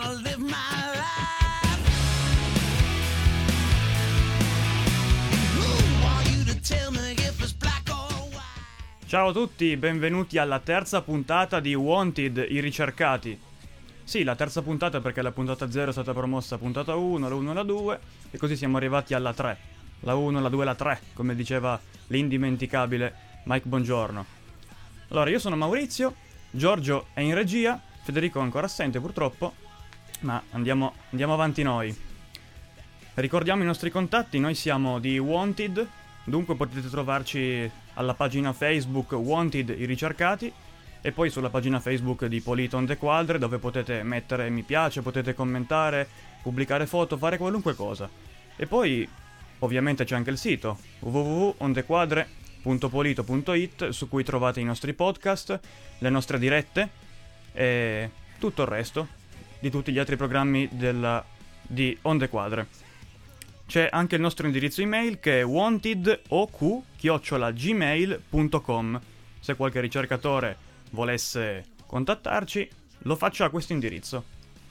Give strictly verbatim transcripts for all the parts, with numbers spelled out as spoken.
wanna live my life. Who are you to tell me if it's black or white? Ciao a tutti, benvenuti alla terza puntata di Wanted, i ricercati. Sì, la terza puntata perché la puntata zero è stata promossa puntata uno, la uno e la due, e così siamo arrivati alla tre. La uno, la due e la tre, come diceva l'indimenticabile Mike Bongiorno. Allora, io sono Maurizio, Giorgio è in regia, Federico è ancora assente purtroppo, ma andiamo, andiamo avanti noi. Ricordiamo i nostri contatti, noi siamo di Wanted, dunque potete trovarci alla pagina Facebook Wanted, i ricercati, e poi sulla pagina Facebook di Polito on the Quadre, dove potete mettere mi piace, potete commentare, pubblicare foto, fare qualunque cosa. E poi ovviamente c'è anche il sito w w w punto on the quadre punto polito punto i t, su cui trovate i nostri podcast, le nostre dirette e tutto il resto di tutti gli altri programmi della, di On The Quadre. C'è anche il nostro indirizzo email che è wantedoq chiocciola gmail punto com. Se qualche ricercatore volesse contattarci, lo faccia a questo indirizzo.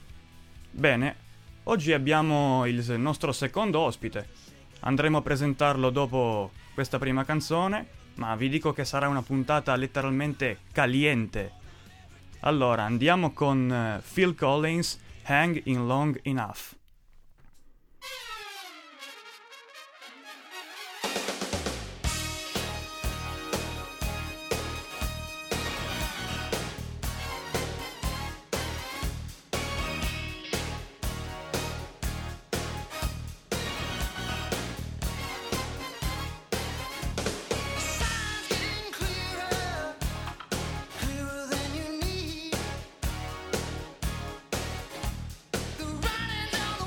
Bene, oggi abbiamo il nostro secondo ospite. Andremo a presentarlo dopo questa prima canzone, ma vi dico che sarà una puntata letteralmente caliente. Allora, andiamo con Phil Collins, Hang in Long Enough. Clearer than you need. The writing on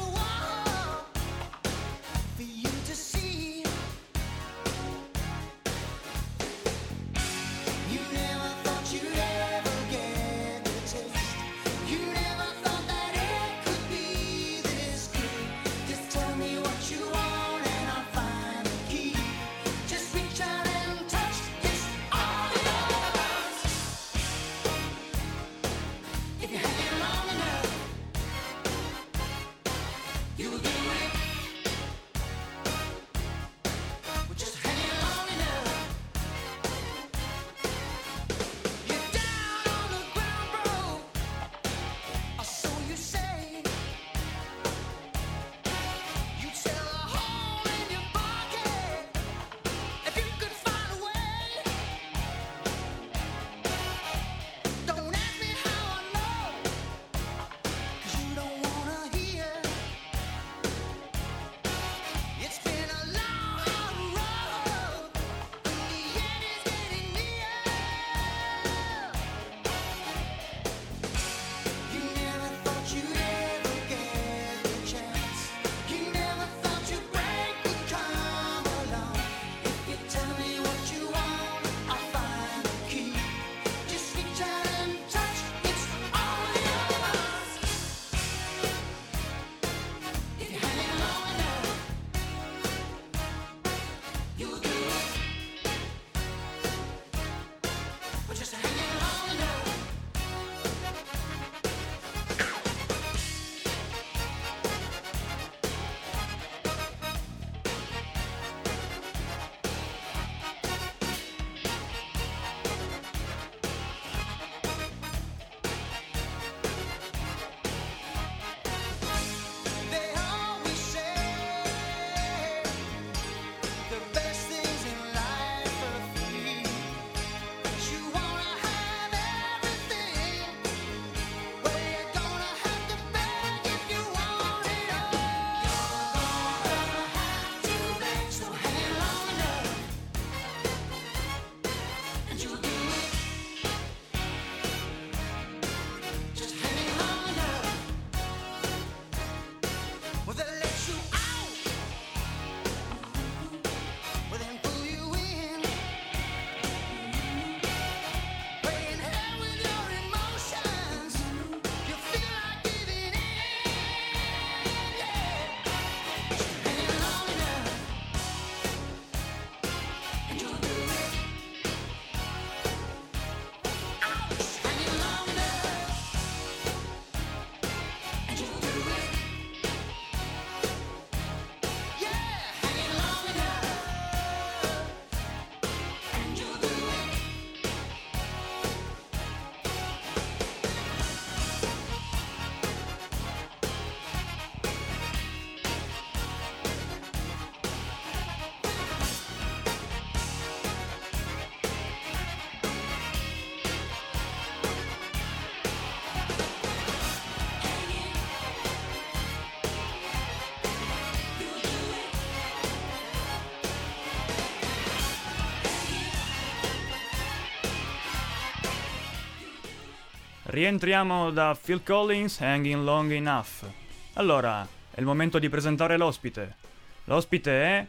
rientriamo da Phil Collins, Hanging Long Enough. Allora, è il momento di presentare l'ospite. L'ospite è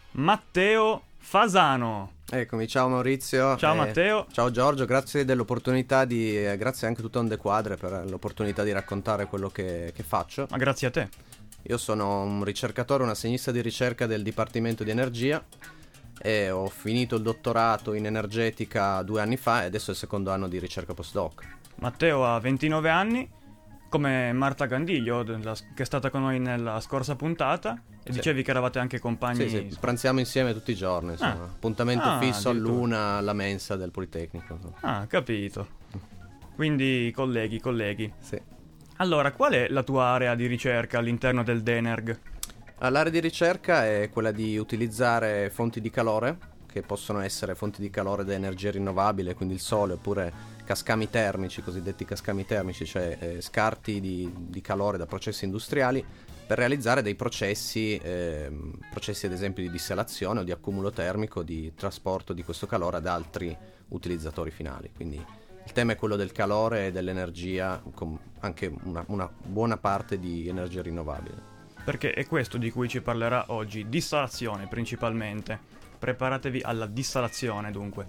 Matteo Fasano. Eccomi, ciao Maurizio. Ciao eh, Matteo. Ciao Giorgio, grazie dell'opportunità di, eh, grazie anche a tutto On The Quadre per l'opportunità di raccontare quello che, che faccio. Ma grazie a te. Io sono un ricercatore, un assegnista di ricerca del Dipartimento di Energia e ho finito il dottorato in energetica due anni fa e adesso è il secondo anno di ricerca postdoc. Matteo ha ventinove anni, come Marta Gandiglio, della- che è stata con noi nella scorsa puntata, e Sì. dicevi che eravate anche compagni. Sì, sì, pranziamo insieme tutti i giorni, insomma. Ah. Appuntamento Ah, fisso addirittura. all'una alla mensa del Politecnico. insomma. Ah, capito. Quindi, colleghi, colleghi. Sì. Allora, qual è la tua area di ricerca all'interno del DENERG? Ah, L'area di ricerca è quella di utilizzare fonti di calore, che possono essere fonti di calore da energia rinnovabile, quindi il sole, oppure cascami termici, cosiddetti cascami termici, cioè eh, scarti di, di calore da processi industriali, per realizzare dei processi, ehm, processi ad esempio di dissalazione o di accumulo termico, di trasporto di questo calore ad altri utilizzatori finali. Quindi il tema è quello del calore e dell'energia, con anche una, una buona parte di energia rinnovabile. Perché è questo di cui ci parlerà oggi, dissalazione principalmente. Preparatevi alla dissalazione, dunque.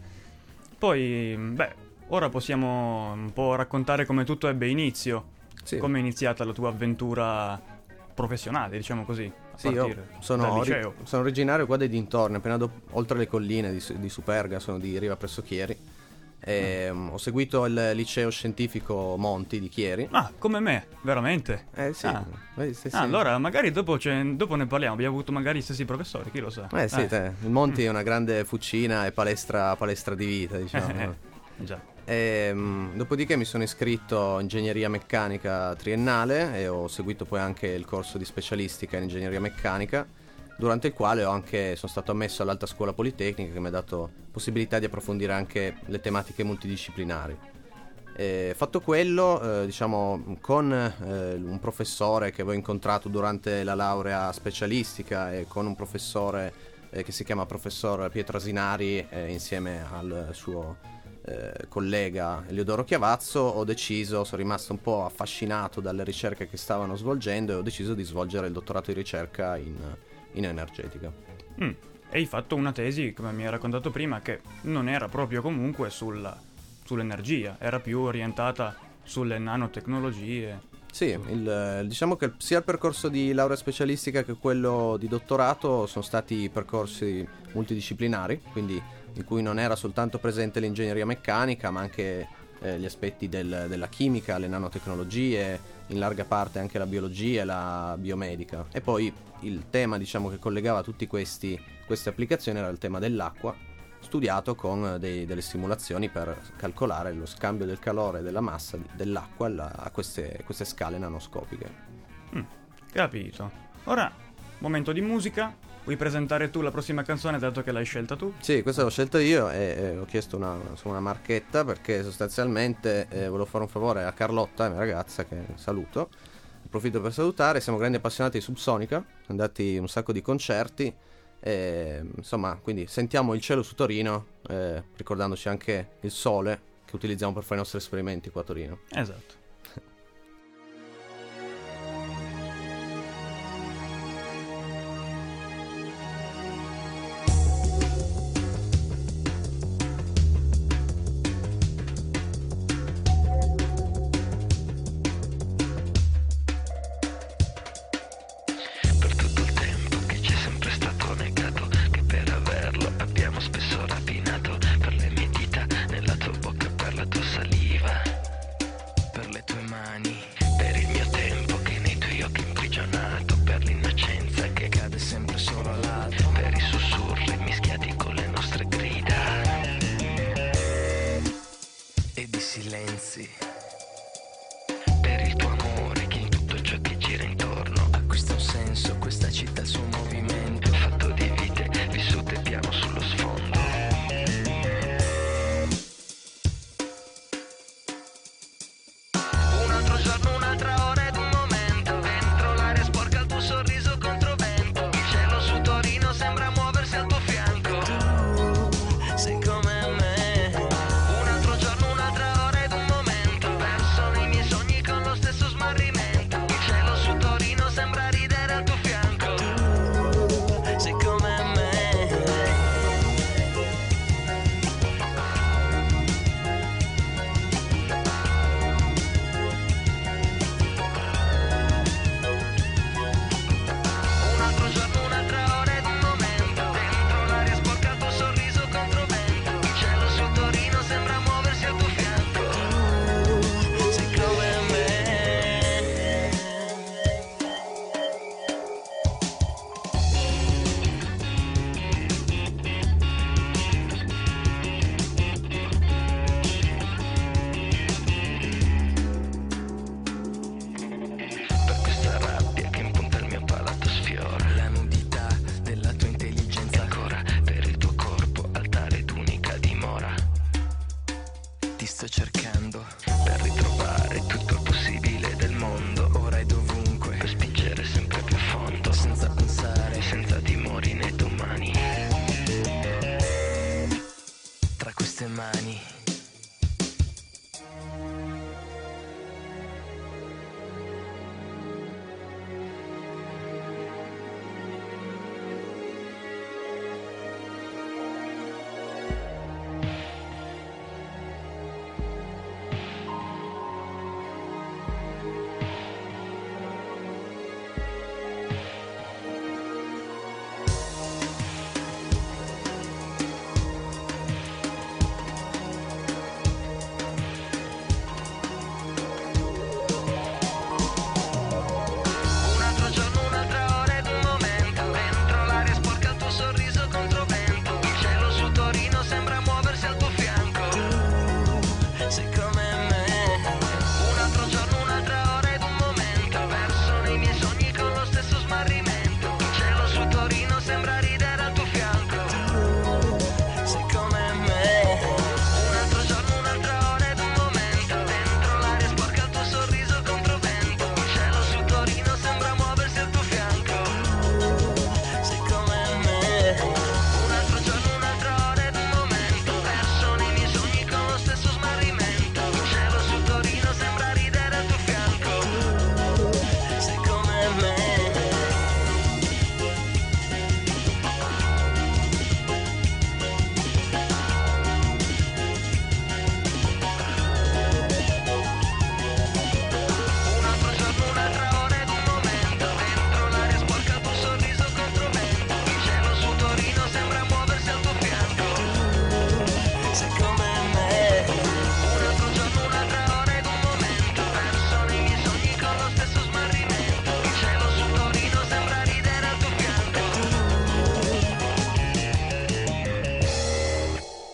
Poi, beh, ora possiamo un po' raccontare come tutto ebbe inizio. Sì. Come è iniziata la tua avventura professionale, diciamo così, a Sì, io partire sono, dal ori- liceo. sono originario qua dei dintorni, appena dop- oltre le colline di, Su- di Superga, sono di Riva Presso Chieri. E, um, ho seguito il liceo scientifico Monti di Chieri. Ah, come me, veramente? Eh sì, Ah. eh, sì, sì. Ah, allora magari dopo, c'è- dopo ne parliamo, abbiamo avuto magari gli stessi professori, chi lo sa. Eh sì, te. Il Monti è una grande fucina e palestra, palestra di vita, diciamo. no? Già. E, um, dopodiché mi sono iscritto in ingegneria meccanica triennale e ho seguito poi anche il corso di specialistica in ingegneria meccanica, durante il quale ho anche, sono stato ammesso all'Alta Scuola Politecnica, che mi ha dato possibilità di approfondire anche le tematiche multidisciplinari. E fatto quello, eh, diciamo, con eh, un professore che avevo incontrato durante la laurea specialistica e con un professore eh, che si chiama professor Pietro Asinari, eh, insieme al suo eh, collega Eleodoro Chiavazzo, ho deciso, sono rimasto un po' affascinato dalle ricerche che stavano svolgendo e ho deciso di svolgere il dottorato di ricerca in, in energetica. Mm. E hai fatto una tesi, come mi hai raccontato prima, che non era proprio comunque sulla, sull'energia, era più orientata sulle nanotecnologie. Sì, il, diciamo che sia il percorso di laurea specialistica che quello di dottorato sono stati percorsi multidisciplinari, quindi in cui non era soltanto presente l'ingegneria meccanica, ma anche eh, gli aspetti del- della chimica, le nanotecnologie, in larga parte anche la biologia e la biomedica. E poi il tema, diciamo, che collegava tutti questi queste applicazioni era il tema dell'acqua, studiato con dei- delle simulazioni per calcolare lo scambio del calore e della massa di- dell'acqua alla- a queste, queste scale nanoscopiche. Mm. Capito. Ora, momento di musica. Vuoi presentare tu la prossima canzone, dato che l'hai scelta tu? Sì, questa l'ho scelta io e, e ho chiesto una, insomma, una marchetta perché sostanzialmente eh, volevo fare un favore a Carlotta, mia ragazza, che saluto. Approfitto per salutare, siamo grandi appassionati di Subsonica, siamo andati un sacco di concerti. E, insomma, quindi sentiamo il cielo su Torino, eh, ricordandoci anche il sole che utilizziamo per fare i nostri esperimenti qua a Torino. Esatto. Per tutto il tempo che ci è sempre stato negato, che per averlo abbiamo spesso rapinato, per le mie dita nella tua bocca, per la tua saliva, per le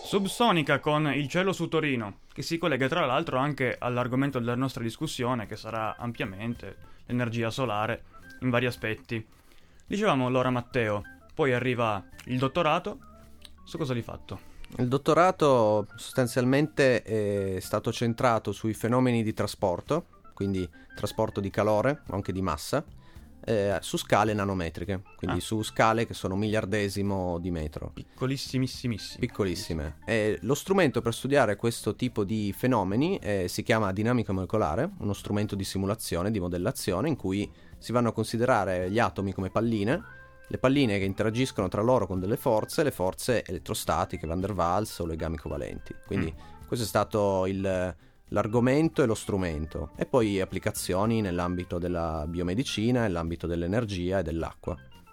Subsonica con Il cielo su Torino, che si collega tra l'altro anche all'argomento della nostra discussione, che sarà ampiamente l'energia solare in vari aspetti. Dicevamo allora Matteo, poi arriva il dottorato, su cosa hai fatto? Il dottorato sostanzialmente è stato centrato sui fenomeni di trasporto, quindi trasporto di calore, anche di massa, eh, su scale nanometriche, quindi Ah. su scale che sono miliardesimo di metro. Piccolissimissimi. Piccolissime. E lo strumento per studiare questo tipo di fenomeni eh, si chiama dinamica molecolare, uno strumento di simulazione, di modellazione, in cui si vanno a considerare gli atomi come palline, le palline che interagiscono tra loro con delle forze, le forze elettrostatiche, Van der Waals o legami covalenti. Quindi Mm. questo è stato il, l'argomento e lo strumento. E poi applicazioni nell'ambito della biomedicina, nell'ambito dell'energia e dell'acqua.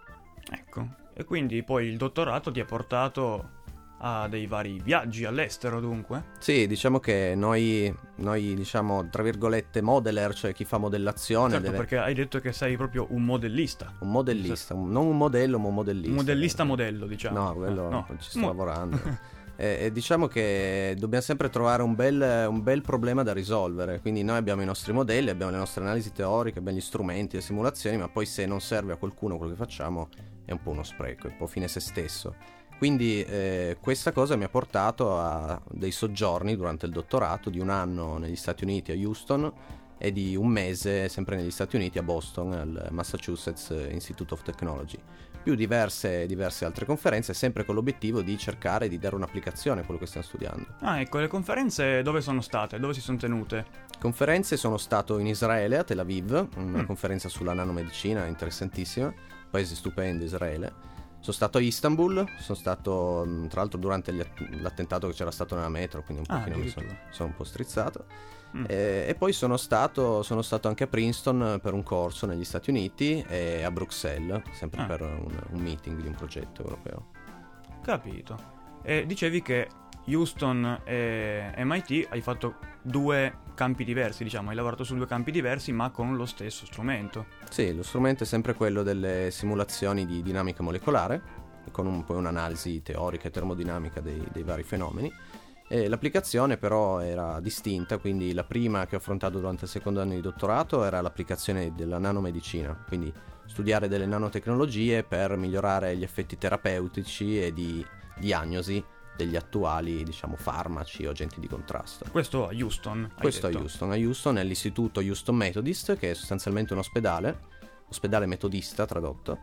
Ecco, e quindi poi il dottorato ti ha portato a dei vari viaggi all'estero dunque? Sì, diciamo che noi, noi diciamo, tra virgolette, modeler, cioè chi fa modellazione, Certo, deve... perché hai detto che sei proprio un modellista. un modellista, un- non un modello, ma un modellista. Un modellista modello, diciamo. No, quello Ah, no. ci sto Mo- lavorando. e, e diciamo che dobbiamo sempre trovare un bel, un bel problema da risolvere. Quindi noi abbiamo i nostri modelli, abbiamo le nostre analisi teoriche, abbiamo gli strumenti, le simulazioni, ma poi se non serve a qualcuno quello che facciamo è un po' uno spreco, è un po' fine a se stesso. Quindi eh, questa cosa mi ha portato a dei soggiorni durante il dottorato di un anno negli Stati Uniti a Houston e di un mese sempre negli Stati Uniti a Boston al Massachusetts Institute of Technology, più diverse, diverse altre conferenze, sempre con l'obiettivo di cercare di dare un'applicazione a quello che stiamo studiando. Ah, ecco, le conferenze dove sono state? Dove si sono tenute? Conferenze sono stato in Israele, a Tel Aviv, una Mm. conferenza sulla nanomedicina interessantissima, paese stupendo Israele. Sono stato a Istanbul, sono stato mh, tra l'altro durante gli att- l'attentato che c'era stato nella metro, quindi un Ah, pochino mi sono, addirittura. sono un po' strizzato. Mm. E, e poi sono stato, sono stato anche a Princeton per un corso negli Stati Uniti e a Bruxelles, sempre Ah. per un, un meeting di un progetto europeo. Capito. E dicevi che Houston e M I T hai fatto due campi diversi, diciamo, hai lavorato su due campi diversi ma con lo stesso strumento. Sì, lo strumento è sempre quello delle simulazioni di dinamica molecolare, con un, poi un'analisi teorica e termodinamica dei, dei vari fenomeni. E l'applicazione però era distinta, quindi la prima che ho affrontato durante il secondo anno di dottorato era l'applicazione della nanomedicina, quindi studiare delle nanotecnologie per migliorare gli effetti terapeutici e di diagnosi degli attuali, diciamo, farmaci o agenti di contrasto. Questo a Houston, hai Questo detto. a Houston. A Houston è l'istituto Houston Methodist, che è sostanzialmente un ospedale, ospedale metodista tradotto,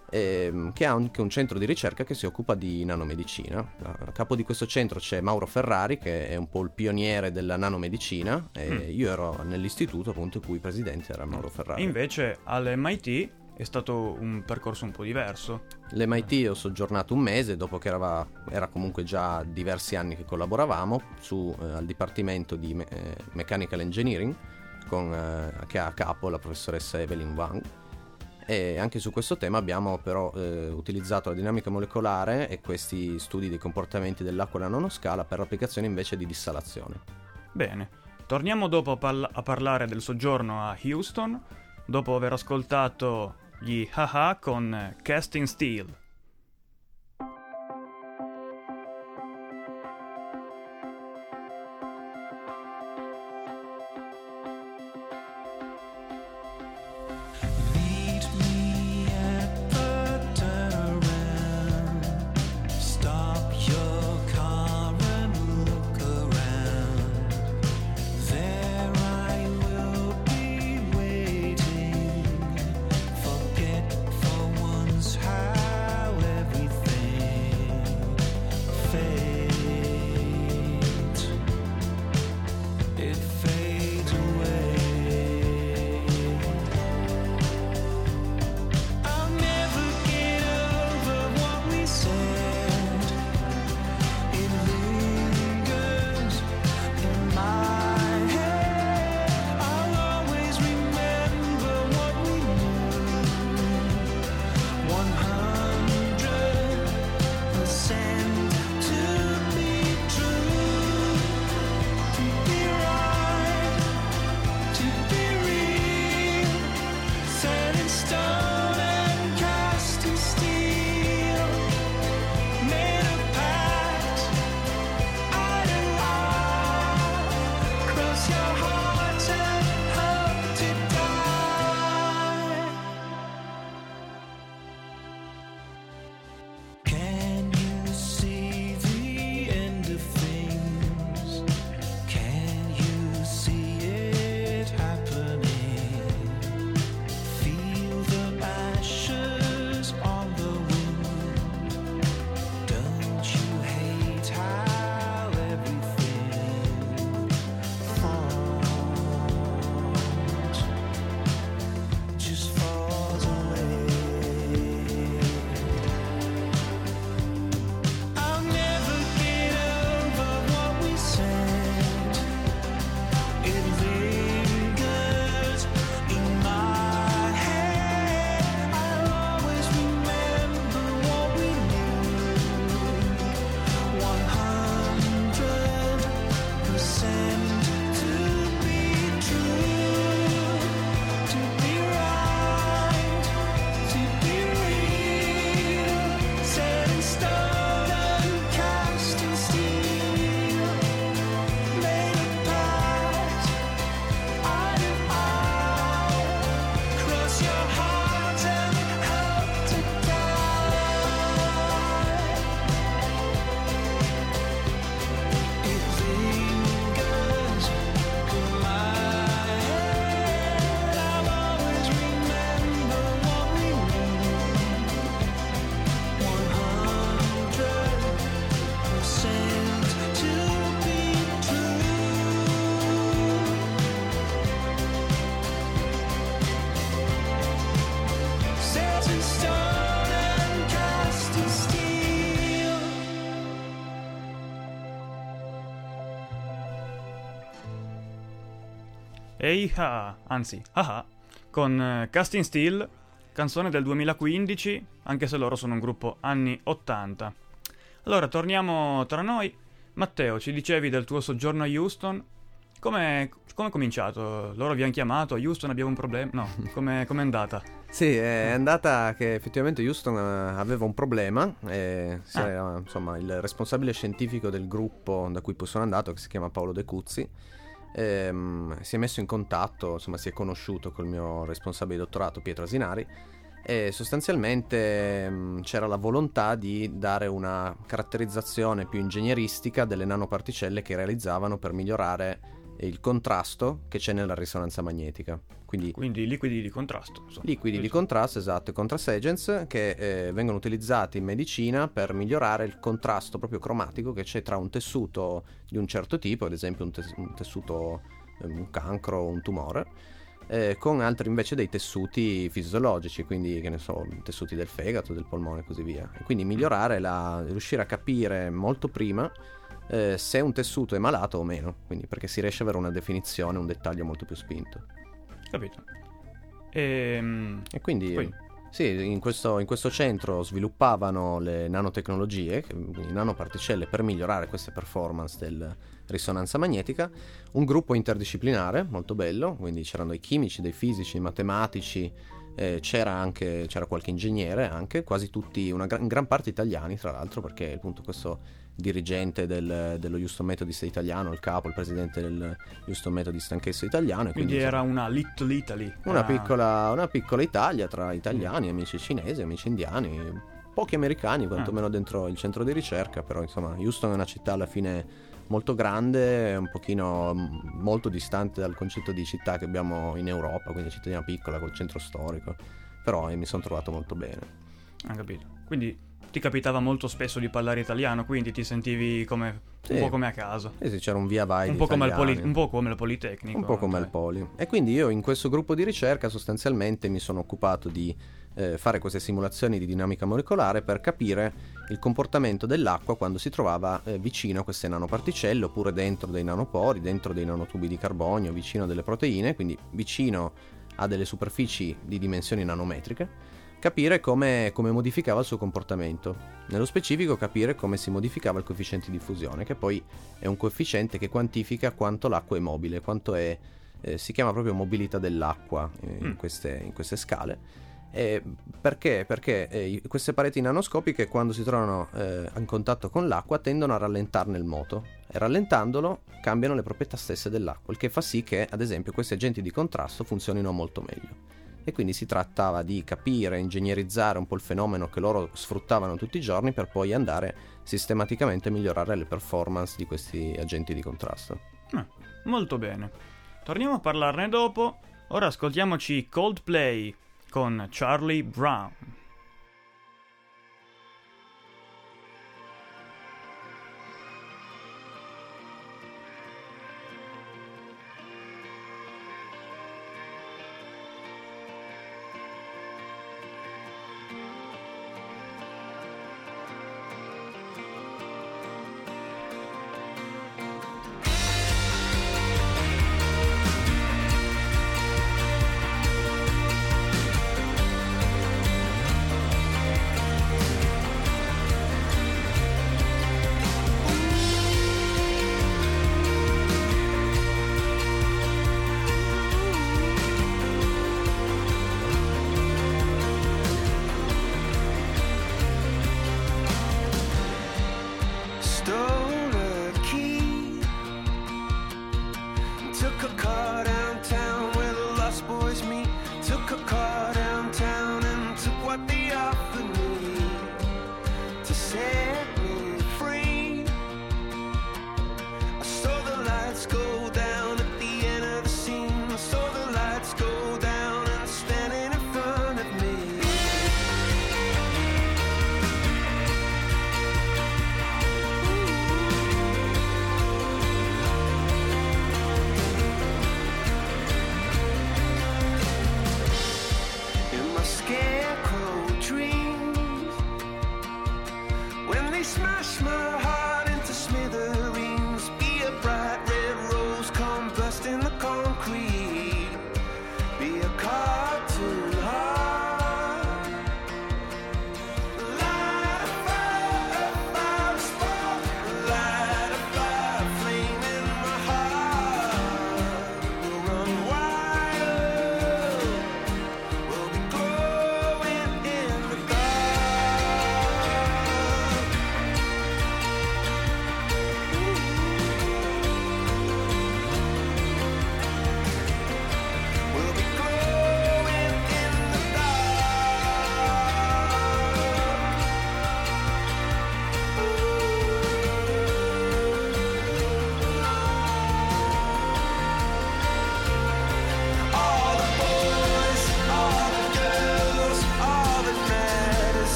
ehm, che ha anche un centro di ricerca che si occupa di nanomedicina. A capo di questo centro c'è Mauro Ferrari, che è un po' il pioniere della nanomedicina, e Mm. io ero nell'istituto appunto in cui presidente era Mauro Ferrari. E invece all'M I T è stato un percorso un po' diverso. L'M I T ho soggiornato un mese dopo che era, era comunque già diversi anni che collaboravamo su, eh, al dipartimento di me- eh, Mechanical Engineering con, eh, che ha a capo la professoressa Evelyn Wang, e anche su questo tema abbiamo però eh, utilizzato la dinamica molecolare e questi studi dei comportamenti dell'acqua alla nanoscala per l'applicazione invece di dissalazione. Bene, torniamo dopo a, parla- a parlare del soggiorno a Houston, dopo aver ascoltato gli haha con Casting Steel. Meet me at the turnaround. Stop your car and look around. There I will be waiting. Forget for once how Hey Ha, anzi, haha, con eh, Casting Steel, canzone del duemilaquindici, anche se loro sono un gruppo anni ottanta. Allora, torniamo tra noi. Matteo, ci dicevi del tuo soggiorno a Houston. Come è cominciato? Loro vi hanno chiamato, a Houston abbiamo un problema? No, come è andata? Sì, è andata che effettivamente Houston eh, aveva un problema. E si Ah. era, insomma, il responsabile scientifico del gruppo da cui poi sono andato, che si chiama Paolo De Cuzzi, ehm, si è messo in contatto, insomma si è conosciuto col mio responsabile di dottorato Pietro Asinari, e sostanzialmente mh, c'era la volontà di dare una caratterizzazione più ingegneristica delle nanoparticelle che realizzavano per migliorare il contrasto che c'è nella risonanza magnetica. Quindi Quindi liquidi di contrasto. insomma. liquidi di contrasto, esatto, e contrast agents che eh, vengono utilizzati in medicina per migliorare il contrasto proprio cromatico che c'è tra un tessuto di un certo tipo, ad esempio un, tes- un tessuto, eh, un cancro o un tumore, eh, con altri invece dei tessuti fisiologici, quindi che ne so, tessuti del fegato, del polmone e così via. E quindi migliorare la, riuscire a capire molto prima eh, se un tessuto è malato o meno, quindi perché si riesce ad avere una definizione, un dettaglio molto più spinto. Capito. Ehm, E quindi Poi? sì, in questo, in questo centro sviluppavano le nanotecnologie, che- quindi nanoparticelle per migliorare queste performance della risonanza magnetica, un gruppo interdisciplinare molto bello, quindi c'erano dei chimici, dei fisici, dei matematici, eh, c'era anche c'era qualche ingegnere anche, quasi tutti, una gran, in gran parte italiani tra l'altro, perché appunto questo dirigente del- dello Houston Methodist italiano, il capo, il presidente del Houston Methodist anch'esso italiano, e quindi quindi era una Little Italy. una Ah, piccola, una piccola Italia tra italiani, amici cinesi, amici indiani, pochi americani, quantomeno dentro il centro di ricerca, però insomma Houston è una città alla fine molto grande, un pochino mm, molto distante dal concetto di città che abbiamo in Europa, quindi cittadina piccola col centro storico, però eh, mi sono trovato molto bene. Ah, capito. Quindi ti capitava molto spesso di parlare italiano, quindi ti sentivi come Sì. un po' come a casa. E sì, c'era un via vai Un di po' come al italiani. poli- un po' come il Politecnico. Un po' come cioè. al Poli. E quindi io in questo gruppo di ricerca sostanzialmente mi sono occupato di eh, fare queste simulazioni di dinamica molecolare per capire il comportamento dell'acqua quando si trovava eh, vicino a queste nanoparticelle, oppure dentro dei nanopori, dentro dei nanotubi di carbonio, vicino a delle proteine, quindi vicino a delle superfici di dimensioni nanometriche, capire come, come modificava il suo comportamento. Nello specifico capire come si modificava il coefficiente di fusione, che poi è un coefficiente che quantifica quanto l'acqua è mobile, quanto è, eh, si chiama proprio mobilità dell'acqua eh, in, Mm. queste, in queste scale. Eh, perché? Perché eh, queste pareti nanoscopiche, quando si trovano eh, in contatto con l'acqua, tendono a rallentarne il moto, e rallentandolo cambiano le proprietà stesse dell'acqua, il che fa sì che ad esempio questi agenti di contrasto funzionino molto meglio. E quindi si trattava di capire, ingegnerizzare un po' il fenomeno che loro sfruttavano tutti i giorni, per poi andare sistematicamente a migliorare le performance di questi agenti di contrasto. Ah, molto bene. Torniamo a parlarne dopo. Ora ascoltiamoci Coldplay con Charlie Brown. Stole a key, took a car downtown where the lost boys meet. Took a car downtown and took what they offered me to set me free. I saw the lights go down at the end of the scene. I saw the lights go down and standing in front of me. In my scarecrow dreams, when they smash my heart into smithereens, be a bright red rose come burst in the concrete.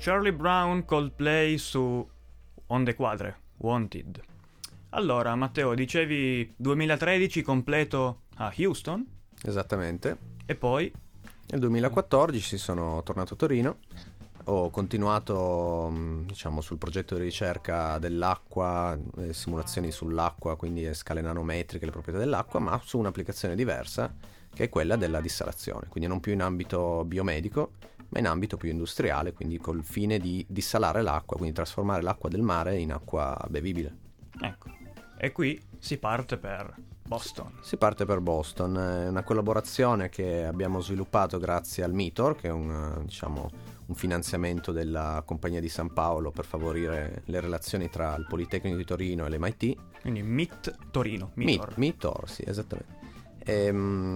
Charlie Brown, Coldplay su Onde Quadre, Wanted. Allora, Matteo, dicevi duemilatredici completo a Houston? Esattamente. E poi? Nel duemilaquattordici sono tornato a Torino, ho continuato diciamo sul progetto di ricerca dell'acqua, eh, simulazioni sull'acqua, quindi le scale nanometriche, le proprietà dell'acqua, ma su un'applicazione diversa che è quella della dissalazione, quindi non più in ambito biomedico ma in ambito più industriale, quindi col fine di dissalare l'acqua, quindi trasformare l'acqua del mare in acqua bevibile. Ecco, e qui si parte per Boston. Si parte per Boston, è una collaborazione che abbiamo sviluppato grazie al MITOR, che è un, diciamo, un finanziamento della Compagnia di San Paolo per favorire le relazioni tra il Politecnico di Torino e l'M I T. Quindi M I T Torino, MITOR. MITOR, sì, esattamente. E,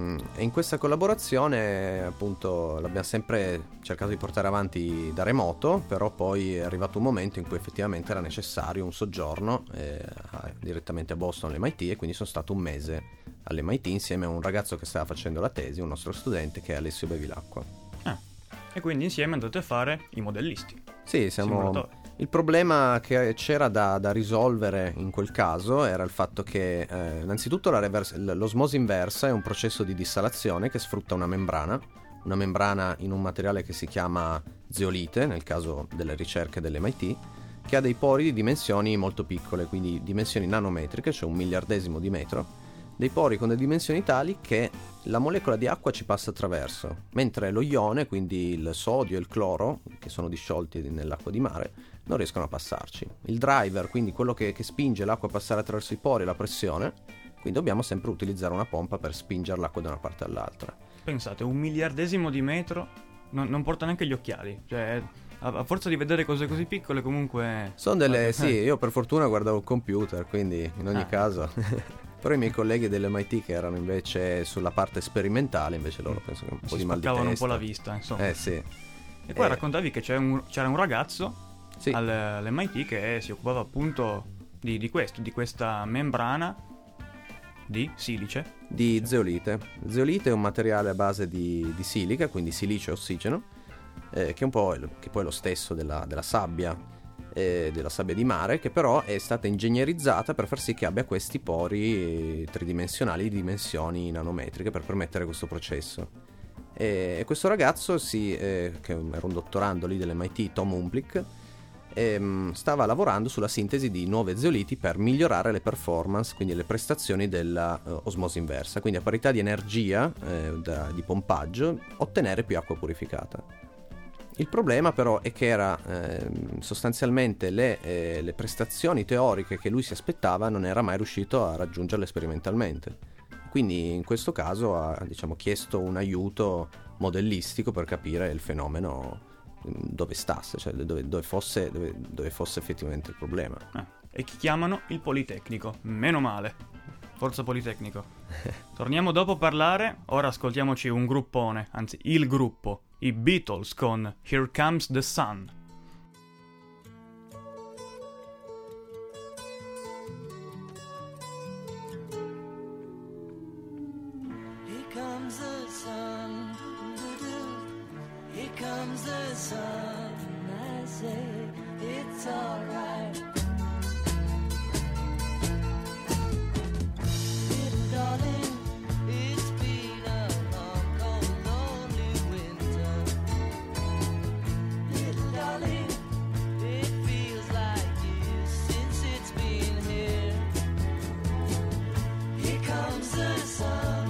e in questa collaborazione appunto l'abbiamo sempre cercato di portare avanti da remoto, però poi è arrivato un momento in cui effettivamente era necessario un soggiorno eh, direttamente a Boston all'M I T, e quindi sono stato un mese all'M I T insieme a un ragazzo che stava facendo la tesi, un nostro studente, che è Alessio Bevilacqua. Ah, e quindi insieme andate a fare i modellisti. Sì, siamo... Simulatori. Il problema che c'era da, da risolvere in quel caso era il fatto che eh, innanzitutto la reverse, l'osmosi inversa è un processo di dissalazione che sfrutta una membrana, una membrana in un materiale che si chiama zeolite, nel caso delle ricerche dell'M I T, che ha dei pori di dimensioni molto piccole, quindi dimensioni nanometriche, cioè un miliardesimo di metro, dei pori con delle dimensioni tali che la molecola di acqua ci passa attraverso, mentre lo ione, quindi il sodio e il cloro, che sono disciolti nell'acqua di mare, non riescono a passarci. Il driver, quindi quello che, che spinge l'acqua a passare attraverso i pori, è la pressione, quindi dobbiamo sempre utilizzare una pompa per spingere l'acqua da una parte all'altra. Pensate, un miliardesimo di metro non, non porta neanche gli occhiali, cioè a, a forza di vedere cose così piccole comunque... Sono delle... sì, io per fortuna guardavo il computer, quindi in ogni ah. caso... Però i miei colleghi dell'M I T che erano invece sulla parte sperimentale, invece loro penso che un po' si di mal di testa. spaccavano un po' la vista, insomma. Eh sì. E poi eh. raccontavi che c'è un, c'era un ragazzo sì. all'M I T che si occupava appunto di, di questo, di questa membrana di silice. Di zeolite. Zeolite è un materiale a base di, di silica, quindi silicio e ossigeno, eh, che è un po' che poi è lo stesso della, della sabbia. della sabbia di mare, che però è stata ingegnerizzata per far sì che abbia questi pori tridimensionali di dimensioni nanometriche per permettere questo processo. E questo ragazzo si, eh, che era un dottorando lì dell'M I T, Tom Umplick, ehm, stava lavorando sulla sintesi di nuove zeoliti per migliorare le performance, quindi le prestazioni della uh, osmosi inversa, quindi a parità di energia eh, da, di pompaggio ottenere più acqua purificata. Il problema però è che era eh, sostanzialmente le, eh, le prestazioni teoriche che lui si aspettava non era mai riuscito a raggiungerle sperimentalmente. Quindi in questo caso ha, diciamo, chiesto un aiuto modellistico per capire il fenomeno dove stasse, cioè dove, dove, fosse, dove, dove fosse effettivamente il problema. Ah, e chi chiamano il Politecnico, meno male. Forza Politecnico. Torniamo dopo a parlare, ora ascoltiamoci un gruppone, anzi il gruppo, i Beatles con Here Comes the Sun. Here comes the sun, here comes the sun, I say it's alright. Little darling, it's been a long, cold, lonely winter. Little darling, it feels like years since it's been here. Here comes the sun.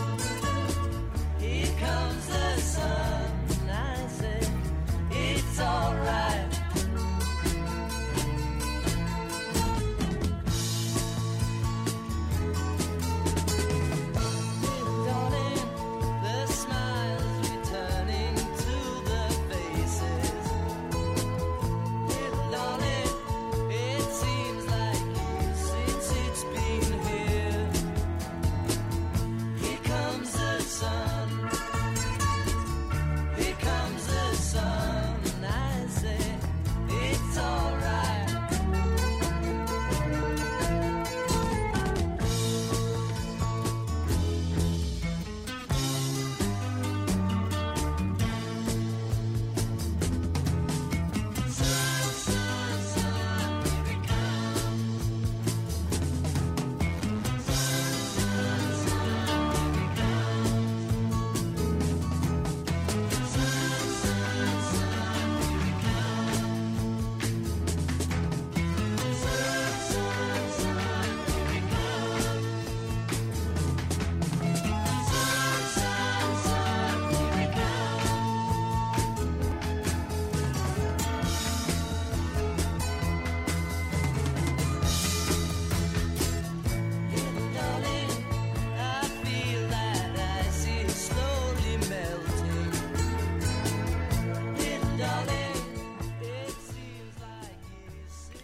Here comes the sun, I say it's alright.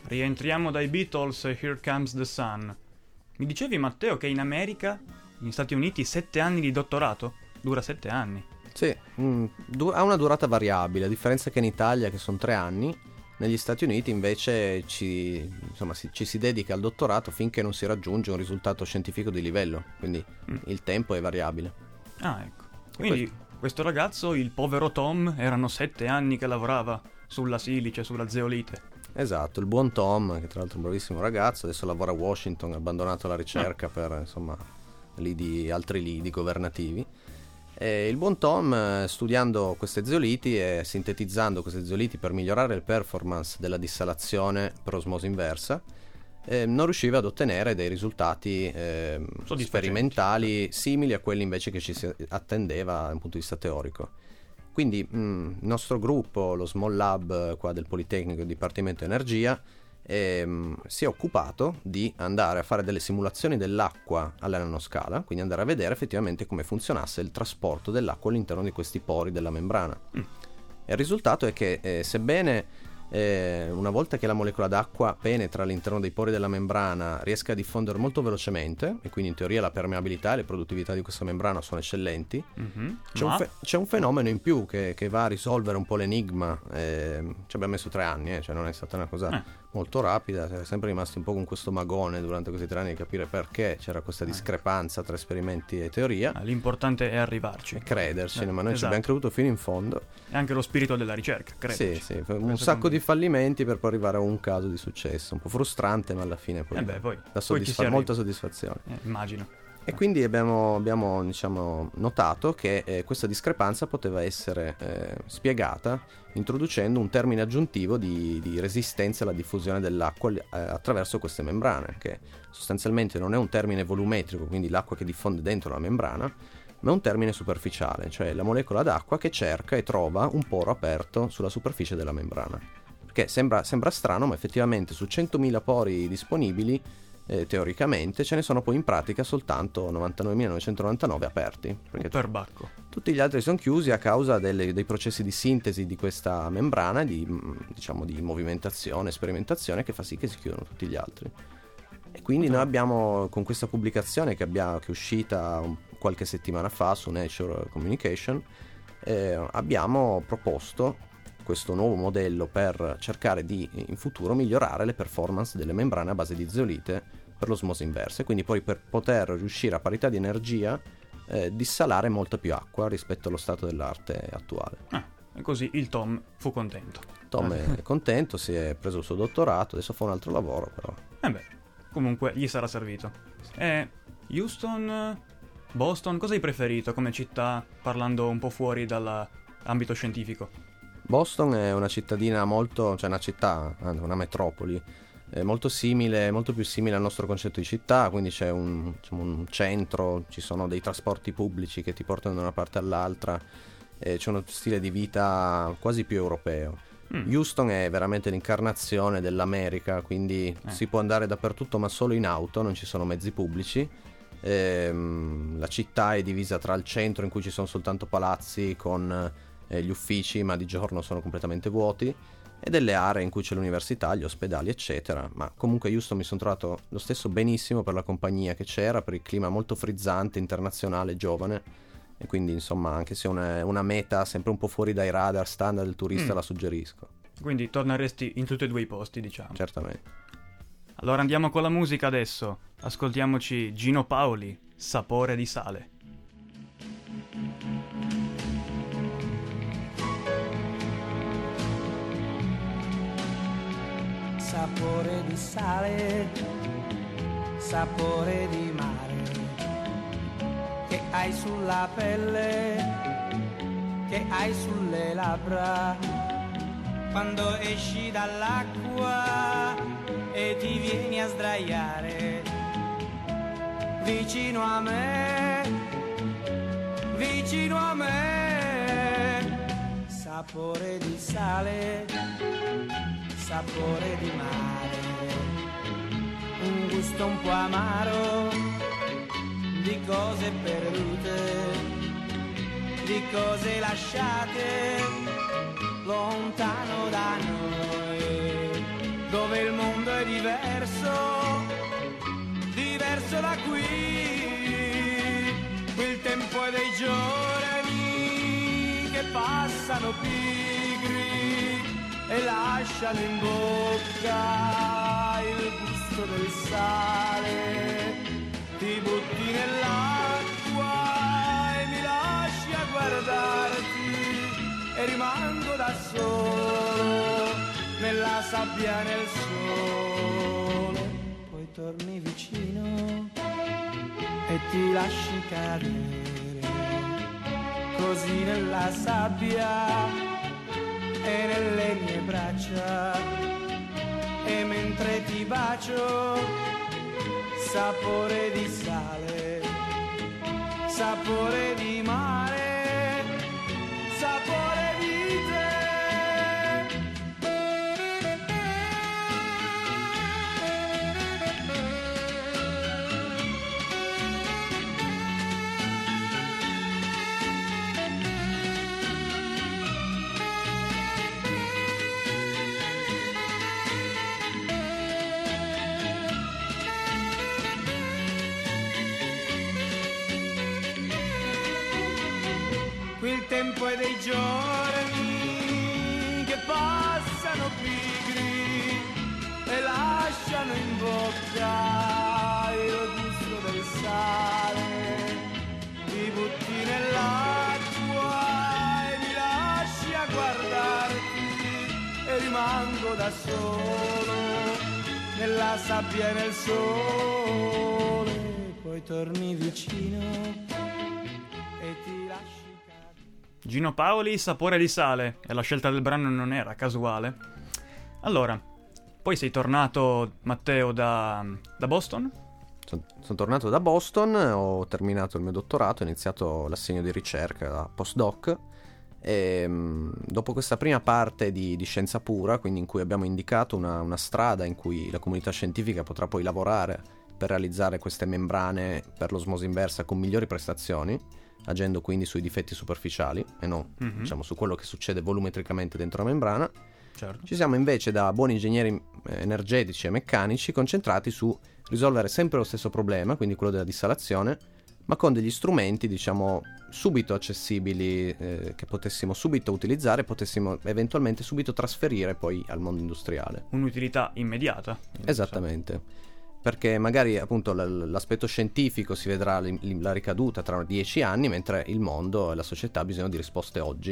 Rientriamo dai Beatles e Here Comes the Sun. Mi dicevi, Matteo, che in America, negli Stati Uniti, sette anni di dottorato? Dura sette anni. Sì, mm, du- ha una durata variabile, a differenza che in Italia, che sono tre anni, negli Stati Uniti invece ci, insomma, si, ci si dedica al dottorato finché non si raggiunge un risultato scientifico di livello, quindi mm. il tempo è variabile. Ah, ecco. Quindi questo... questo ragazzo, il povero Tom, erano sette anni che lavorava sulla silice, sulla zeolite. Esatto, il buon Tom, che tra l'altro è un bravissimo ragazzo, adesso lavora a Washington, ha abbandonato la ricerca ah. per insomma lidi, altri lidi governativi. E il buon Tom, studiando queste zeoliti e sintetizzando queste zeoliti per migliorare le performance della dissalazione per osmosi inversa, eh, non riusciva ad ottenere dei risultati eh, sperimentali simili a quelli invece che ci si attendeva da un punto di vista teorico. Quindi mh, il nostro gruppo, lo Small Lab qua del Politecnico, Dipartimento Energia, ehm, si è occupato di andare a fare delle simulazioni dell'acqua alla nanoscala, quindi andare a vedere effettivamente come funzionasse il trasporto dell'acqua all'interno di questi pori della membrana. Mm. E il risultato è che eh, sebbene eh, una volta che la molecola d'acqua penetra all'interno dei pori della membrana riesca a diffondere molto velocemente, e quindi in teoria la permeabilità e le produttività di questa membrana sono eccellenti, mm-hmm. c'è, Ma... un fe- c'è un fenomeno in più che, che va a risolvere un po' l'enigma. Eh, ci abbiamo messo tre anni, eh, cioè non è stata una cosa eh. molto rapida, siamo sempre rimasti un po' con questo magone durante questi tre anni di capire perché c'era questa discrepanza tra esperimenti e teoria. Ah, l'importante è arrivarci e crederci, eh, ma noi esatto. ci abbiamo creduto fino in fondo. E anche lo spirito della ricerca, crederci. Sì, sì, un Penso sacco che... di fallimenti per poi arrivare a un caso di successo, un po' frustrante, ma alla fine poi, eh beh, poi, da soddisfa- poi molta soddisfazione. Eh, immagino. E quindi abbiamo, abbiamo diciamo, notato che eh, questa discrepanza poteva essere eh, spiegata introducendo un termine aggiuntivo di, di resistenza alla diffusione dell'acqua eh, attraverso queste membrane, che sostanzialmente non è un termine volumetrico, quindi l'acqua che diffonde dentro la membrana, ma è un termine superficiale, cioè la molecola d'acqua che cerca e trova un poro aperto sulla superficie della membrana. Perché sembra, sembra strano, ma effettivamente su centomila pori disponibili, eh, teoricamente, ce ne sono poi in pratica soltanto novantanovemilanovecentonovantanove aperti. Perché per bacco. Tutti gli altri sono chiusi a causa delle, dei processi di sintesi di questa membrana, di, diciamo, di movimentazione, sperimentazione, che fa sì che si chiudano tutti gli altri. E quindi noi abbiamo, con questa pubblicazione che, abbiamo, che è uscita un, qualche settimana fa su Nature Communication, eh, abbiamo proposto questo nuovo modello per cercare di in futuro migliorare le performance delle membrane a base di zeolite per l'osmosi inversa, e quindi poi per poter riuscire a parità di energia eh, dissalare molta più acqua rispetto allo stato dell'arte attuale. Ah, e così il Tom fu contento. Tom è contento, si è preso il suo dottorato, adesso fa un altro lavoro però. Eh beh, comunque gli sarà servito. E Houston, Boston, cosa hai preferito come città, parlando un po' fuori dall'ambito scientifico? Boston è una cittadina molto, cioè una città, una metropoli, è molto simile, molto più simile al nostro concetto di città, quindi c'è un, diciamo, un centro, ci sono dei trasporti pubblici che ti portano da una parte all'altra, e c'è uno stile di vita quasi più europeo. Mm. Houston è veramente l'incarnazione dell'America, quindi eh. si può andare dappertutto ma solo in auto, non ci sono mezzi pubblici. Ehm, la città è divisa tra il centro in cui ci sono soltanto palazzi con eh, gli uffici, ma di giorno sono completamente vuoti, e delle aree in cui c'è l'università, gli ospedali eccetera. Ma comunque Houston mi sono trovato lo stesso benissimo per la compagnia che c'era, per il clima molto frizzante, internazionale, giovane, e quindi insomma anche se è una, una meta sempre un po' fuori dai radar standard del turista, mm. la suggerisco. Quindi torneresti in tutti e due i posti, diciamo. Certamente. Allora andiamo con la musica adesso, ascoltiamoci Gino Paoli, Sapore di sale. Sapore di sale, sapore di mare, che hai sulla pelle, che hai sulle labbra, quando esci dall'acqua e ti vieni a sdraiare vicino a me, vicino a me. Sapore di sale, sapore di mare, un gusto un po' amaro di cose perdute, di cose lasciate lontano da noi. dove il mondo è diverso, diverso da qui. Qui il tempo è dei giorni che passano pigri e lasciano in bocca il gusto del sale. Ti butti nell'acqua e mi lasci a guardarti e rimango da solo nella sabbia, nel sole. Poi torni vicino e ti lasci cadere così nella sabbia e nelle mie braccia, e mentre ti bacio sapore di sale, sapore di mare, sapore di te. Qui il tempo è dei giorni che passano pigri e lasciano in bocca il gusto del sale. Ti butti nell'acqua e mi lasci a guardarti e rimango da solo nella sabbia e nel sole. Poi torni vicino e ti lasci. Gino Paoli, sapore di sale, e la scelta del brano non era casuale. Allora, poi sei tornato, Matteo, da, da Boston? Sono son tornato da Boston, ho terminato il mio dottorato, ho iniziato l'assegno di ricerca da postdoc e mh, dopo questa prima parte di, di scienza pura, quindi in cui abbiamo indicato una, una strada in cui la comunità scientifica potrà poi lavorare per realizzare queste membrane per l'osmosi inversa con migliori prestazioni, agendo quindi sui difetti superficiali e non mm-hmm. diciamo su quello che succede volumetricamente dentro la membrana. Certo. Ci siamo invece, da buoni ingegneri energetici e meccanici, concentrati su risolvere sempre lo stesso problema, quindi quello della dissalazione, ma con degli strumenti diciamo subito accessibili, eh, che potessimo subito utilizzare, potessimo eventualmente subito trasferire poi al mondo industriale. Un'utilità immediata. Esattamente. Perché magari appunto l- l'aspetto scientifico si vedrà l- la ricaduta tra dieci anni, mentre il mondo e la società ha bisogno di risposte oggi.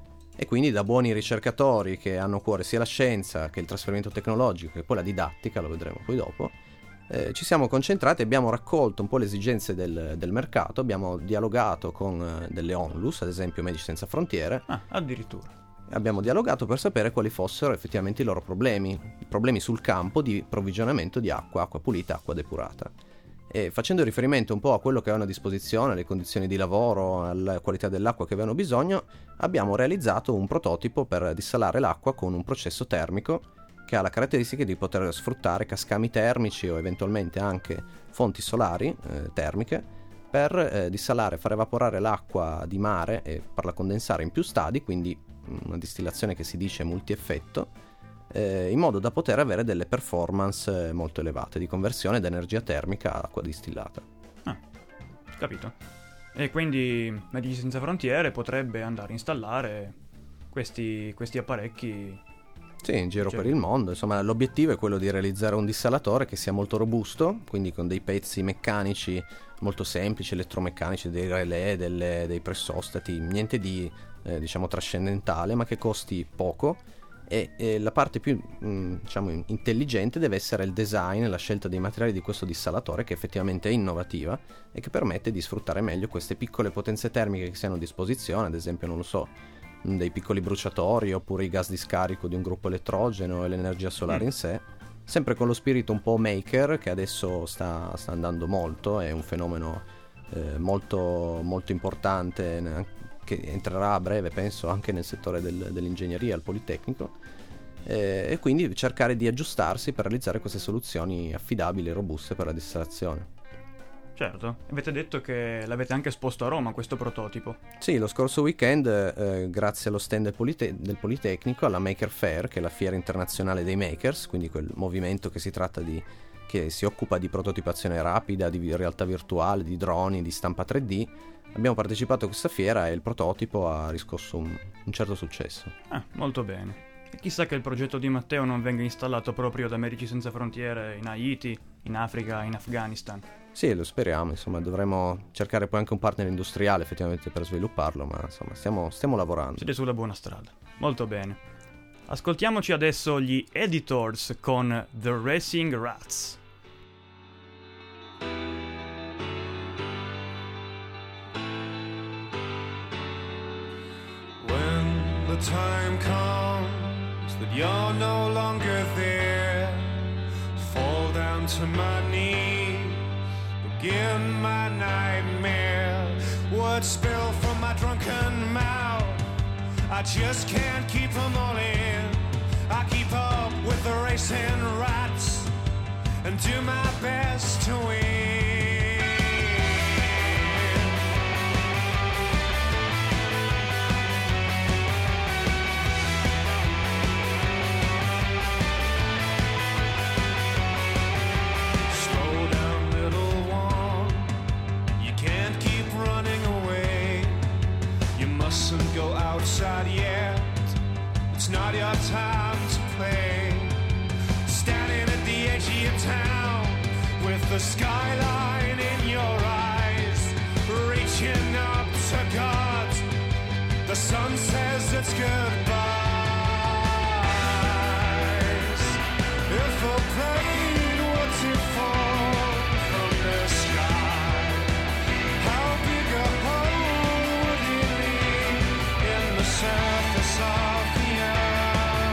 E quindi, da buoni ricercatori che hanno a cuore sia la scienza che il trasferimento tecnologico che poi la didattica, lo vedremo poi dopo, eh, ci siamo concentrati, abbiamo raccolto un po' le esigenze del, del mercato, abbiamo dialogato con eh, delle onlus, ad esempio Medici Senza Frontiere. Ah, addirittura. Abbiamo dialogato per sapere quali fossero effettivamente i loro problemi, problemi sul campo di provvigionamento di acqua, acqua pulita, acqua depurata. E facendo riferimento un po' a quello che avevano a disposizione, alle condizioni di lavoro, alla qualità dell'acqua che avevano bisogno, abbiamo realizzato un prototipo per dissalare l'acqua con un processo termico che ha la caratteristica di poter sfruttare cascami termici o eventualmente anche fonti solari eh, termiche per eh, dissalare, far evaporare l'acqua di mare e farla condensare in più stadi, quindi una distillazione che si dice multi-effetto, eh, in modo da poter avere delle performance molto elevate di conversione da energia termica a acqua distillata. Ah, capito. E quindi Medici Senza Frontiere potrebbe andare a installare questi, questi apparecchi. Sì, in giro cioè... per il mondo. Insomma, l'obiettivo è quello di realizzare un dissalatore che sia molto robusto, quindi con dei pezzi meccanici molto semplici, elettromeccanici, dei relè, delle, dei pressostati, niente di eh, diciamo trascendentale, ma che costi poco. E, e la parte più mh, diciamo intelligente deve essere il design e la scelta dei materiali di questo dissalatore, che effettivamente è innovativa e che permette di sfruttare meglio queste piccole potenze termiche che si hanno a disposizione, ad esempio, non lo so, dei piccoli bruciatori oppure i gas di scarico di un gruppo elettrogeno e l'energia solare mm. in sé, sempre con lo spirito un po' maker che adesso sta, sta andando molto, è un fenomeno eh, molto, molto importante che entrerà a breve, penso, anche nel settore del, dell'ingegneria al Politecnico, eh, e quindi cercare di aggiustarsi per realizzare queste soluzioni affidabili e robuste per la distillazione. Certo, avete detto che l'avete anche esposto a Roma questo prototipo. Sì, lo scorso weekend, eh, grazie allo stand del, Polite- del Politecnico, alla Maker Faire, che è la fiera internazionale dei makers, quindi quel movimento che si tratta di che si occupa di prototipazione rapida, di realtà virtuale, di droni, di stampa tre D. Abbiamo partecipato a questa fiera e il prototipo ha riscosso un, un certo successo. Ah, molto bene. E chissà che il progetto di Matteo non venga installato proprio da Medici Senza Frontiere in Haiti, in Africa, in Afghanistan. Sì, lo speriamo, insomma, dovremo cercare poi anche un partner industriale effettivamente per svilupparlo, ma insomma, stiamo, stiamo lavorando. Siete sulla buona strada. Molto bene. Ascoltiamoci adesso gli Editors con The Racing Rats. When the time comes that you're no longer there, fall down to my knees, begin my nightmare. Words spill from my drunken mouth, I just can't keep them all in. I keep up with the racing rats and do my best to win. Go outside yet, it's not your time to play. Standing at the edge of your town with the skyline in your eyes, reaching up to God, the sun says it's goodbyes. If a plane were to fall from the sky, how big a hole would it leave in the surface of the earth?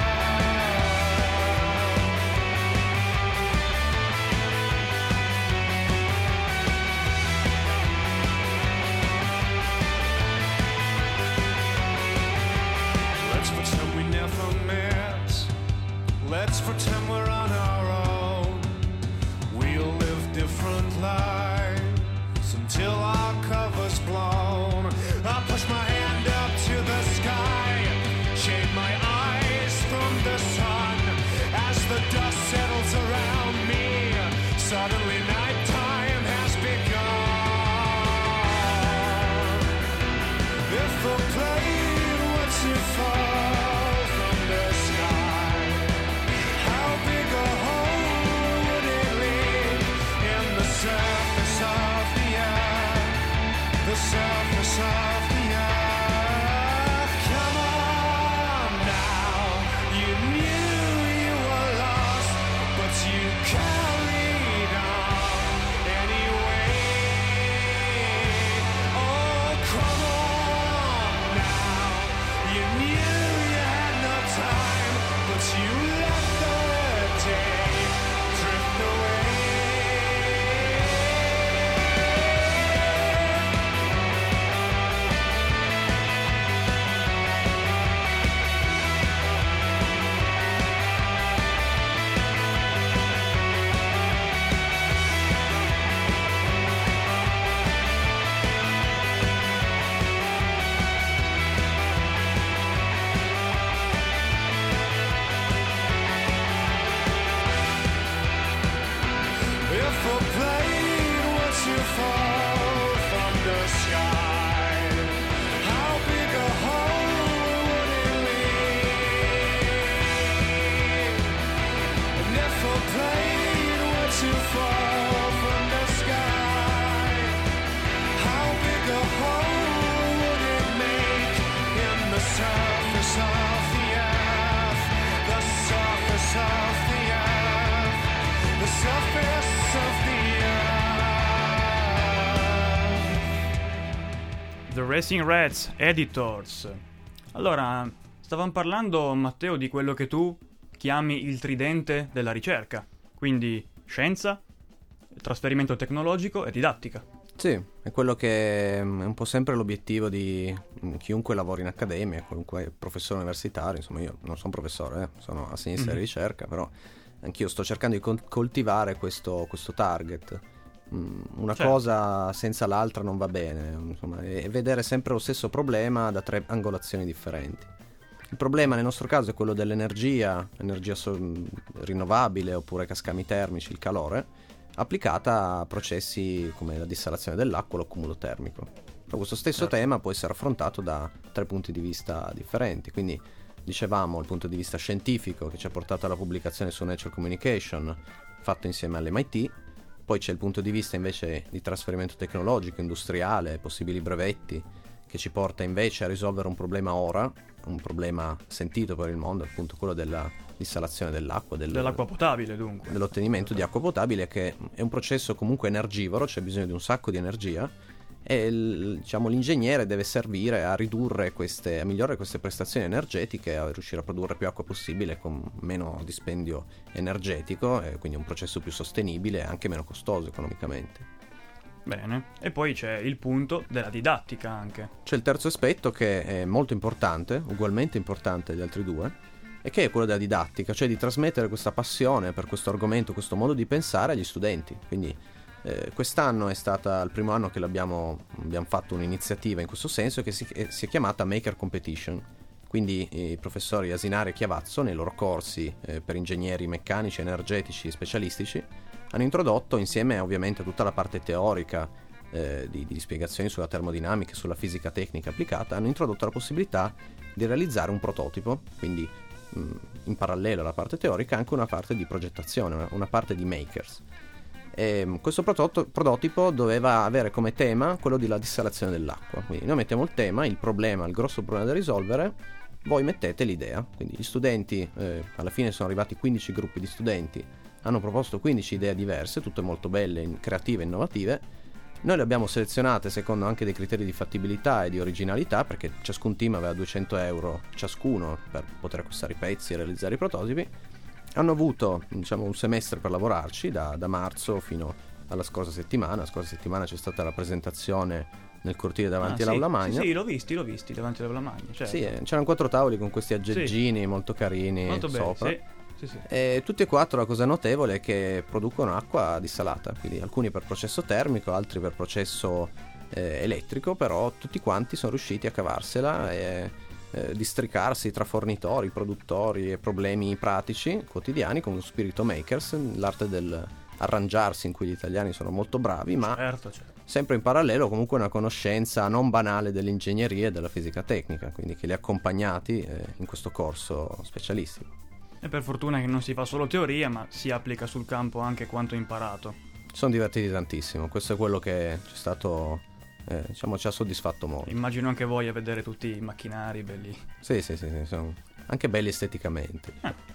Let's pretend we never met. Let's pretend we're on our own. We'll live different lives until our cover's blown. I'll push my hand up to the sky, shade my eyes from the sun. As the dust settles around me, suddenly nighttime has begun. If a plane were to fall from the sky, how big a hole would it leave in the surface of the earth? The surface of the earth. Come on now, you knew you were lost, but you carried on anyway. Oh, come on now, you knew you had no time, but you let the day drift away. If a plane were to fall from the sky, how big a hole would it leave? And if a plane were to fall from the sky, how big a hole would it make in the surface of the earth? The surface of the earth. The surface of the earth. The Racing Rats Editors. Allora, stavamo parlando, Matteo, di quello che tu chiami il tridente della ricerca, quindi scienza, trasferimento tecnologico e didattica. Sì, è quello che è un po' sempre l'obiettivo di chiunque lavori in accademia, qualunque professore universitario. Insomma, io non sono professore, eh, sono assenista Mhm. di ricerca, però anch'io sto cercando di col- coltivare questo, questo target. Mm, una Certo. cosa senza l'altra non va bene, insomma, e vedere sempre lo stesso problema da tre angolazioni differenti. Il problema nel nostro caso è quello dell'energia, energia so- rinnovabile oppure cascami termici, il calore, applicata a processi come la dissalazione dell'acqua o l'accumulo termico. Però questo stesso Certo. tema può essere affrontato da tre punti di vista differenti, quindi dicevamo il punto di vista scientifico che ci ha portato alla pubblicazione su Nature Communication, fatto insieme all'M I T. Poi c'è il punto di vista invece di trasferimento tecnologico, industriale, possibili brevetti, che ci porta invece a risolvere un problema ora, un problema sentito per il mondo, appunto quello della dissalazione dell'acqua, del, Dell'acqua potabile, dunque. dell'ottenimento di acqua potabile, che è un processo comunque energivoro, c'è bisogno di un sacco di energia, e il- diciamo, l'ingegnere deve servire a ridurre queste, a migliorare queste prestazioni energetiche, a riuscire a produrre più acqua possibile con meno dispendio energetico, e quindi un processo più sostenibile e anche meno costoso economicamente. Bene. E poi c'è il punto della didattica anche. C'è il terzo aspetto che è molto importante, ugualmente importante agli altri due, e che è quello della didattica, cioè di trasmettere questa passione per questo argomento, questo modo di pensare agli studenti. Quindi eh, quest'anno è stata il primo anno che l'abbiamo abbiamo fatto un'iniziativa in questo senso, che si, eh, si è chiamata Maker Competition. Quindi i professori Asinari e Chiavazzo, nei loro corsi eh, per ingegneri meccanici, energetici e specialistici, hanno introdotto, insieme ovviamente a tutta la parte teorica eh, di, di spiegazioni sulla termodinamica e sulla fisica tecnica applicata, hanno introdotto la possibilità di realizzare un prototipo, quindi mh, in parallelo alla parte teorica anche una parte di progettazione, una, una parte di makers. E, mh, questo proto- prototipo doveva avere come tema quello della dissalazione dell'acqua. Quindi noi mettiamo il tema, il problema, il grosso problema da risolvere, voi mettete l'idea. Quindi gli studenti, eh, alla fine sono arrivati quindici gruppi di studenti, hanno proposto quindici idee diverse, tutte molto belle, in- creative e innovative. Noi le abbiamo selezionate secondo anche dei criteri di fattibilità e di originalità, perché ciascun team aveva duecento euro ciascuno per poter acquistare i pezzi e realizzare i prototipi. Hanno avuto, diciamo, un semestre per lavorarci, da, da marzo fino alla scorsa settimana. La scorsa settimana c'è stata la presentazione nel cortile davanti Ah, sì. all'aula magna. Sì, sì, l'ho visti, l'ho visti davanti all'aula magna. Certo. Sì, eh, c'erano quattro tavoli con questi aggeggini molto carini Molto bene, sopra. sì. Sì, sì. E tutti e quattro, la cosa notevole è che producono acqua dissalata, quindi alcuni per processo termico, altri per processo eh, elettrico, però tutti quanti sono riusciti a cavarsela e eh, districarsi tra fornitori, produttori e problemi pratici quotidiani con lo spirito makers, l'arte del arrangiarsi in cui gli italiani sono molto bravi, ma Certo, certo. sempre in parallelo comunque una conoscenza non banale dell'ingegneria e della fisica tecnica, quindi che li ha accompagnati eh, in questo corso specialistico. E per fortuna che non si fa solo teoria, ma si applica sul campo anche quanto imparato. Ci sono divertiti tantissimo, questo è quello che c'è stato, eh, diciamo, ci ha soddisfatto molto. Immagino anche voi a vedere tutti i macchinari belli. Sì, sì, sì, sì, sono anche belli esteticamente.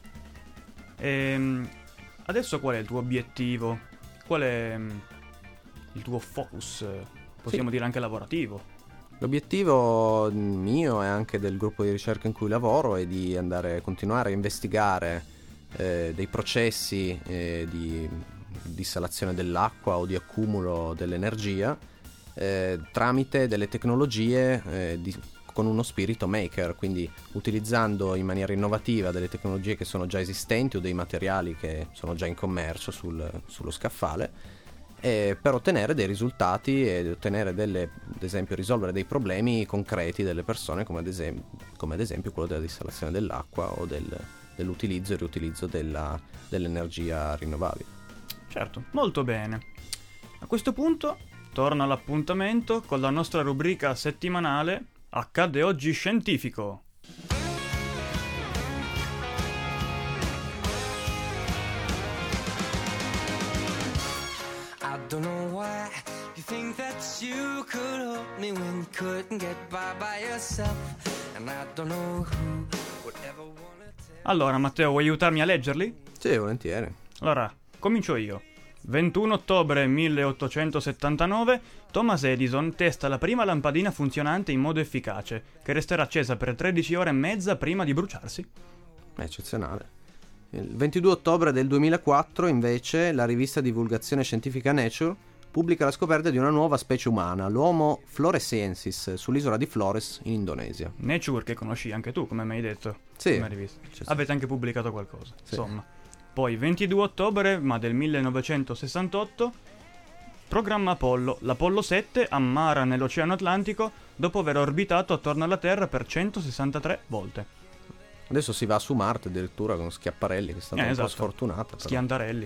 Ehm, adesso qual è il tuo obiettivo? Qual è mm, il tuo focus? eh, Possiamo Sì. dire anche lavorativo. L'obiettivo mio e anche del gruppo di ricerca in cui lavoro è di andare a continuare a investigare eh, dei processi eh, di dissalazione dell'acqua o di accumulo dell'energia eh, tramite delle tecnologie eh, di, con uno spirito maker, quindi utilizzando in maniera innovativa delle tecnologie che sono già esistenti o dei materiali che sono già in commercio sul, sullo scaffale, eh, per ottenere dei risultati e ottenere delle, ad esempio, risolvere dei problemi concreti delle persone, come ad esempio, come ad esempio quello della dissalazione dell'acqua o del, dell'utilizzo e riutilizzo della, dell'energia rinnovabile. Certo, molto bene. A questo punto torna l'appuntamento con la nostra rubrica settimanale Accadde oggi scientifico. I don't know why you think that you could help me when you couldn't get by by yourself. And I don't know who would ever wanna tell. Allora, Matteo, vuoi aiutarmi a leggerli? Sì, volentieri. Allora, comincio io. ventuno ottobre milleottocentosettantanove, Thomas Edison testa la prima lampadina funzionante in modo efficace, che resterà accesa per tredici ore e mezza prima di bruciarsi. È eccezionale. Il ventidue ottobre del duemilaquattro, invece, la rivista divulgazione scientifica Nature pubblica la scoperta di una nuova specie umana, l'Homo floresiensis, sull'isola di Flores in Indonesia. Nature, che conosci anche tu, come mi hai detto. Sì. Come rivista. Sì, sì. Avete anche pubblicato qualcosa, Sì. insomma. Poi, ventidue ottobre, ma del millenovecentosessantotto, Programma Apollo. L'Apollo sette ammara nell'Oceano Atlantico dopo aver orbitato attorno alla Terra per centosessantatré volte. Adesso si va su Marte addirittura con Schiaparelli, che è stata Eh, un esatto. po' sfortunata. Però. Schiantarelli.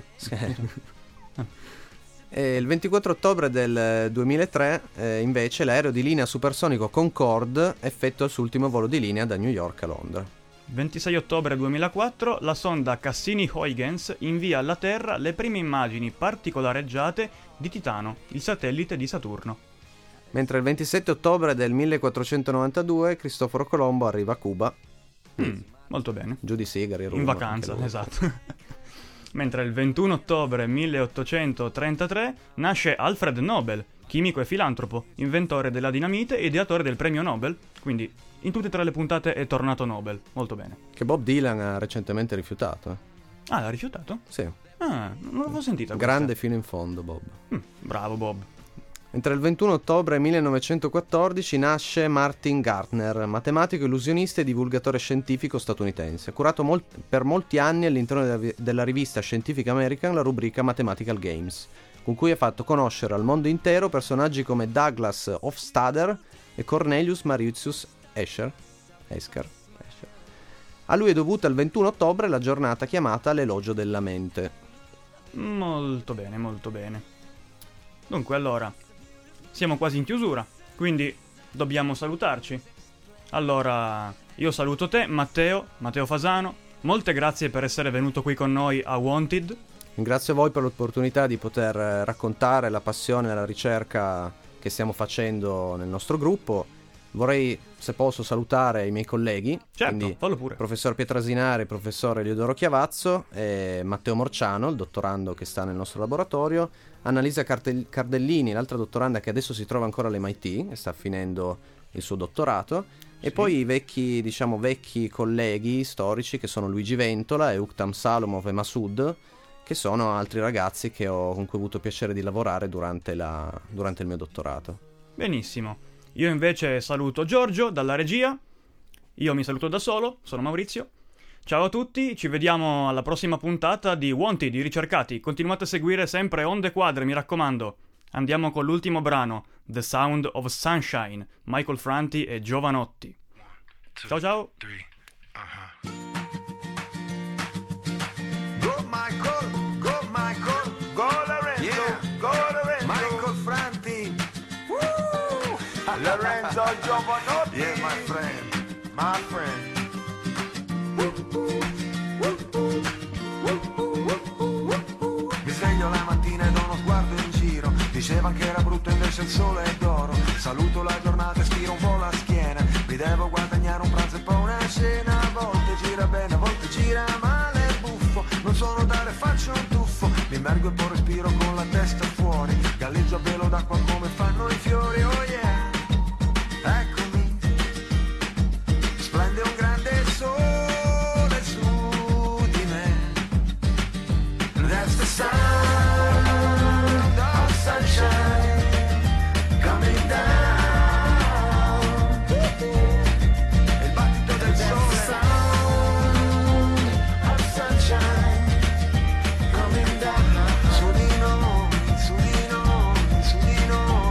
E il ventiquattro ottobre del duemilatré, eh, invece, l'aereo di linea supersonico Concorde effettua il suo ultimo volo di linea da New York a Londra. ventisei ottobre duemilaquattro, la sonda Cassini-Huygens invia alla Terra le prime immagini particolareggiate di Titano, il satellite di Saturno. Mentre il ventisette ottobre del millequattrocentonovantadue Cristoforo Colombo arriva a Cuba. Mm, molto bene. Giù di sigari, rum, In vacanza, anche lui. esatto. Mentre il ventuno ottobre milleottocentotrentatré nasce Alfred Nobel, chimico e filantropo, inventore della dinamite e ideatore del premio Nobel, quindi in tutte e tre le puntate è tornato Nobel, molto bene. Che Bob Dylan ha recentemente rifiutato. Eh. Ah, l'ha rifiutato? Sì, Ah, non l'avevo sentita questa. grande fino in fondo Bob. Mm, bravo Bob. Mentre il ventuno ottobre millenovecentoquattordici nasce Martin Gardner, matematico, illusionista e divulgatore scientifico statunitense. Ha curato mol- per molti anni all'interno della, vi- della rivista Scientific American la rubrica Mathematical Games, con cui ha fatto conoscere al mondo intero personaggi come Douglas Hofstadter e Cornelius Mauritius Escher. Escher. Escher. A lui è dovuta il ventuno ottobre la giornata chiamata l'elogio della mente. Molto bene, molto bene. Dunque, allora, siamo quasi in chiusura, quindi dobbiamo salutarci. Allora, io saluto te, Matteo, Matteo Fasano. Molte grazie per essere venuto qui con noi a Wanted. Ringrazio voi per l'opportunità di poter eh, raccontare la passione e la ricerca che stiamo facendo nel nostro gruppo. Vorrei, se posso, salutare i miei colleghi, Certo, quindi fallo pure. il professor Pietrasinari, il professor Eliodoro Chiavazzo, e Matteo Morciano, il dottorando che sta nel nostro laboratorio, Annalisa Carte- Cardellini, l'altra dottoranda che adesso si trova ancora all'M I T e sta finendo il suo dottorato, e Sì. poi i vecchi, diciamo, vecchi colleghi storici che sono Luigi Ventola e Uktam Salomov e Masud, che sono altri ragazzi che ho, con cui ho avuto piacere di lavorare durante, la, durante il mio dottorato. Benissimo. Io invece saluto Giorgio dalla regia. Io mi saluto da solo, sono Maurizio. Ciao a tutti, ci vediamo alla prossima puntata di Wanted, i ricercati. Continuate a seguire sempre Onde Quadre, mi raccomando. Andiamo con l'ultimo brano, The Sound of Sunshine, Michael Franti e Giovanotti. Ciao ciao. Three. Uh-huh. Go Michael, go Michael, go Lorenzo, Yeah. go Lorenzo. Michael Franti, Woo! Lorenzo Giovanotti. yeah, my friend, my friend. Mi sveglio la mattina e do uno sguardo in giro. Diceva che era brutto, invece il sole è d'oro. Saluto la giornata e stiro un po' la schiena. Mi devo guadagnare un pranzo e poi una cena. A volte gira bene, a volte gira male, è buffo. Non so nuotare, faccio un tuffo. Mi immergo e poi respiro con la testa fuori. Galleggio a velo d'acqua come fanno i fiori, oh yeah. Eccomi, splende un grande sole su di me. That's the sound of sunshine coming down. Il battito del sole. That's the sound of sunshine coming down. Su di noi, su di noi, su di noi.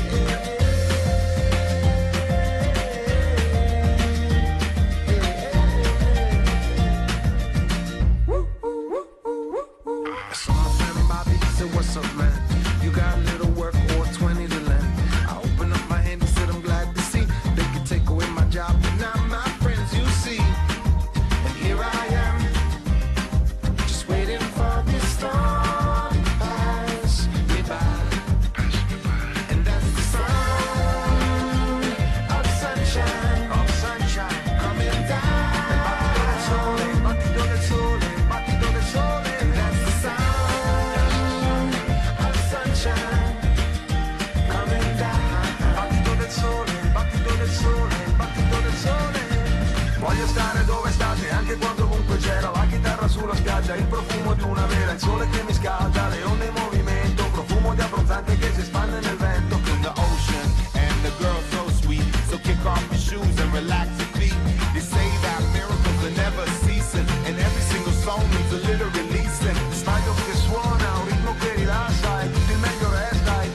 So my family Bobby said, what's up, man? You got a little work or twenty to lend. I opened up my hand and said, I'm glad to see they could take away my job, but not my friends, you see. And here I am, just waiting for this storm to pass me by. And that's the sound of sunshine, of sunshine coming down. Il battito del sole, il battito del sole, il battito del sole. And that's the sound of sunshine coming down. Il battito del sole, il battito del sole, il battito del sole. Voglio stare dove state, anche quando ovunque c'era la chitarra sulla spiaggia, il profumo di una vera, il sole che mi scalda, le onde in movimento, profumo di abbronzante che si espande nel vento. In the ocean, and the girl so sweet. So kick off your shoes and relax your feet. They say that miracles are never ceasing, and every single song needs a little releasing. Sbaglio che suona, un ritmo che rilassa e tutto il meglio resta. E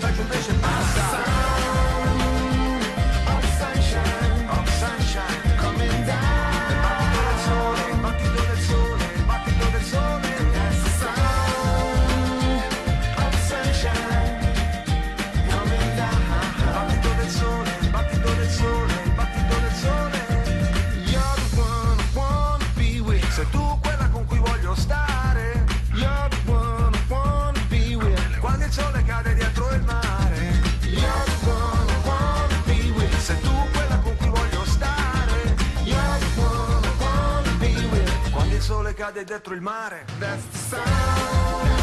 cade dentro il mare. That's the sound